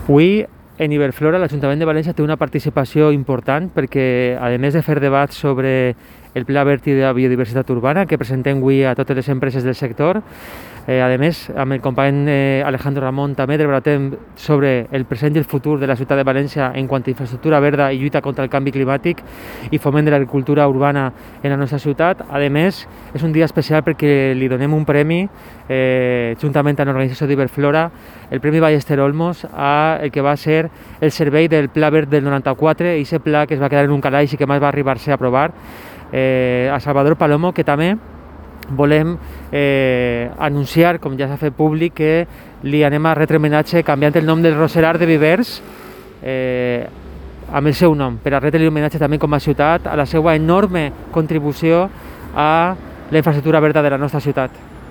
Avui, en Iberflora, l'Ajuntament de València té una participació important perquè, a més de fer debats sobre el Pla Verd i de la biodiversitat urbana que presentem avui a totes les empreses del sector, a més, amb el company Alejandro Ramon també debatem sobre el present i el futur de la ciutat de València en quant a infraestructura verda i lluita contra el canvi climàtic i foment de l'agricultura urbana en la nostra ciutat. A més, és un dia especial perquè li donem un premi juntament amb l'organització d'Iberflora, el Premi Ballester Olmos, a el que va ser el servei del Pla Verd del 94, i aquest pla que es va quedar en un calaix i que mai va arribar-se a aprovar, a Salvador Palomo, que també volem anunciar, com ja s'ha fet públic, que li anem a retre homenatge canviant el nom del Roserar de Vivers amb el seu nom, per a retre homenatge també com a ciutat a la seva enorme contribució a la infraestructura verda de la nostra ciutat.